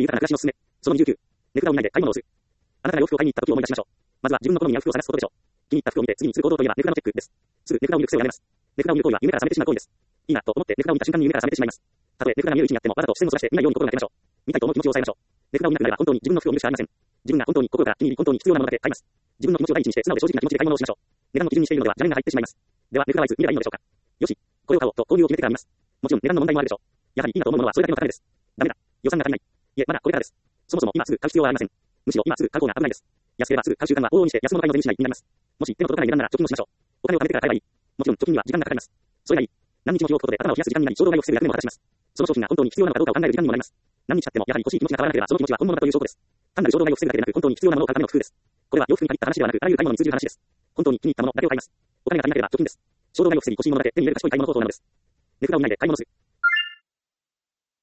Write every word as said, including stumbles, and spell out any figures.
豊かな暮らしのすすめ。そのにじゅうきゅう。値札を見ないで買い物をする。あなたが洋服を買いに行った時を思い出しましょう。まずは自分の好みに合う服を探すことでしょう。気に入った服を見て次にする行動といえば値札のチェックです。すぐ値札を見る癖をやめます。値札を見る行為は夢から覚めてしまう行為です。いいなと思って値札を見た瞬間に夢から覚めてしまいます。たとえ値札が見える位置にあってもわざと視線をそらして見ないように心がけましょう。見たいと思う気持ちを抑えましょう。値札を見なくなれば本当に自分の服を見るしかありません。自分が本当に心から気に入り本当に必要なものだけ買います。自分の気持ちを第一にして素直で正直な気持ちで買い物をしましょう。値段の基準にしているのでは邪念が入ってしまいます。では値札はいつ見ればいいのでしょうか。よし、これを買おうと購入を決めてから見ます。もちろん値段の問題もあるでしょう。やはりいいなと思うものはそれだけのためです。ダメだ。予算が足りない。いえ、まだこれからです。そもそも今すぐ買う必要はありません。むしろ今すぐ買う方が危ないです。安ければすぐ買う習慣は往々にして安物買いの前にしないになります。もし手の届かない値段なら貯金をしましょう。お金を貯めてから買えばいい。もちろん貯金には時間がかかります。それがいい。何日も日を置くことで頭を冷やす時間になり衝動買いを防ぐ役目を果たします。その商品が本当に必要なのかどうかを考える時間にもなります。何日経ってもやはり欲しい気持ちが変わらなければその気持ちは本物だという証拠です。単なる衝動買いを防ぐだけでなく本当に必要なものを買うための工夫です。これは洋服に限った話ではなくあらゆる買い物に通じる話です。本当に気に入ったものだけを買います。お金が足りなければ貯金です。衝動買いを防ぎ欲しいものだけ手に入れる賢い買い物方法なのです。値札を見ないで買い物する。